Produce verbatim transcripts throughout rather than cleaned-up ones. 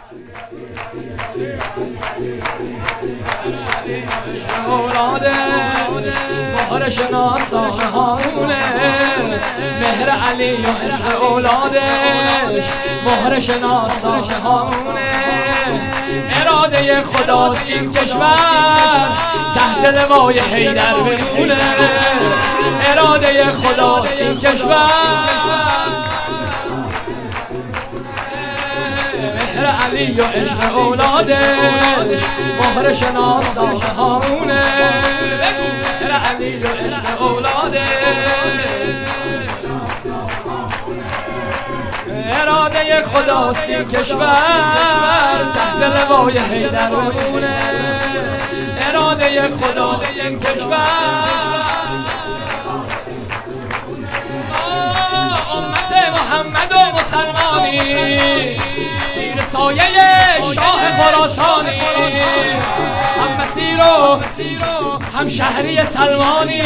اولادش مهر شناسان هامونه، مهر علی و عشق اولادش مهر شناسان هامونه. اراده خداست این کشور تحت لوای حیدر بمونه، اراده خداست این کشور. مهر علی و عشق اولادش مهر شناسان هامونه، مهر علی و عشق اولادش اراده خداست این کشور تحت لوای حیدر بمونه، اراده خداست این کشور. امت محمد و مسلمانی زیر سایه شاه خراسانی، هم مسیر و هم شهری سلمانی،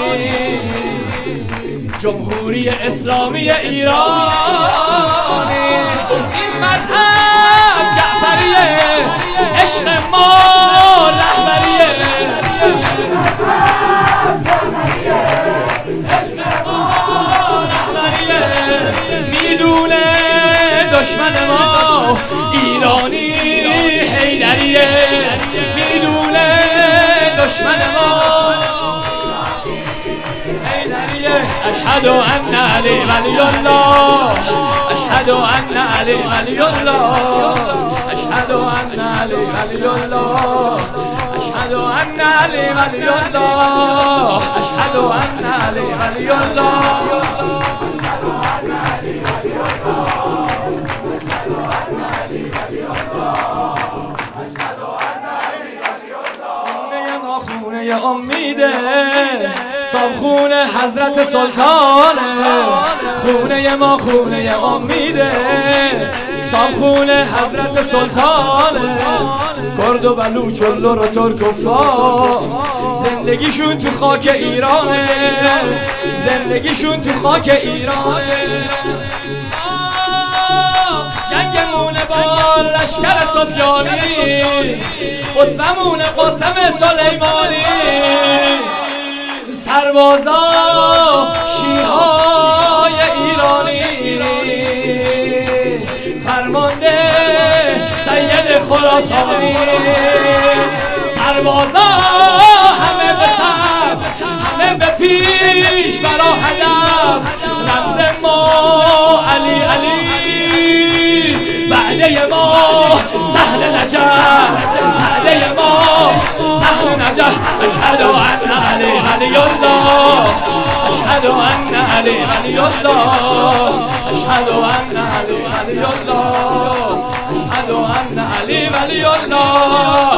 جمهوری اسلامی ایرانی. این مذهب جعفریه، عشق ما رهبریه، عشق ما رهبریه. میدونه دشمن ما ایرانی حیدریه، میدونه دشمن ما اشهد ان علی ولی الله، اشهد ان علی ولی الله، اشهد ان علی ولی الله، اشهد ان علی ولی الله، اشهد ان علی ولی الله. خونه امیده صابخون حضرت سلطانه، خونه ما خونه امیده صابخون حضرت سلطانه. کرد و بلوچ و لر و ترک و فارس زندگیشون تو خاک ایرانه، زندگیشون تو خاک ایرانه. جنگمون با لشکر سفیانی، اسممون قاسم سلیمانی، سربازا شیرهای ایرانی، فرمانده سید خراسانی. سربازا همه به صف، همه به پیش برا هدف، رمز ما علی علی، بعده ما سهل نجف، بعده ما سهل نجف. اشهد ان علی ولی الله، اشهد ان علی ولی الله، اشهد ان علی ولی الله، اشهد ان علی ولی الله،